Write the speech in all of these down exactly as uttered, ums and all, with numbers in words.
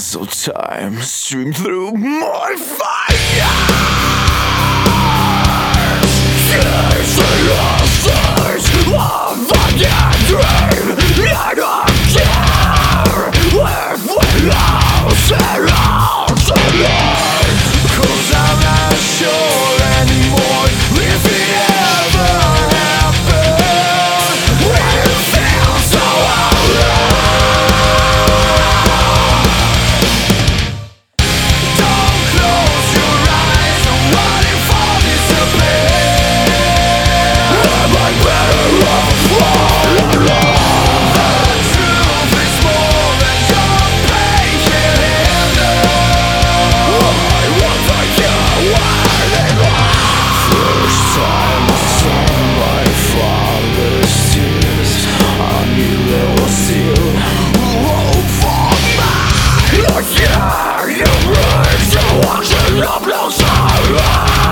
So time stream through my fire. Chase the answers of a dead dream. I don't care if we lose it all tonight. 'Cause I'm not sure anymore if it ever happened. When it feels so alright. Don't close your eyes, I'm waiting for this to be. Am I better off all alone? The truth is more than your pain can handle. I want to hear what they want. First time I saw my father's tears, I knew there was still hope for me. Like yeah, you break, you watch it up closer.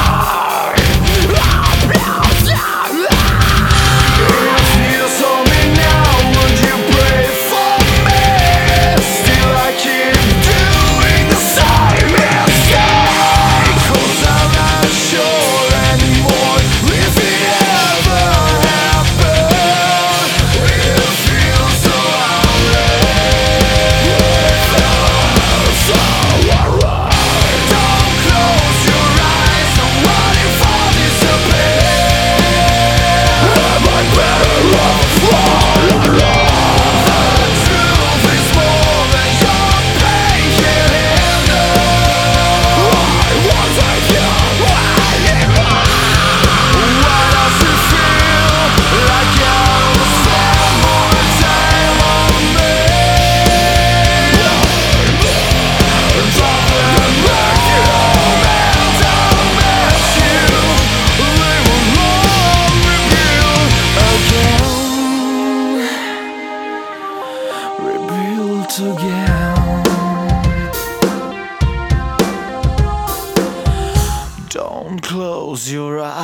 Again. Don't close your eyes.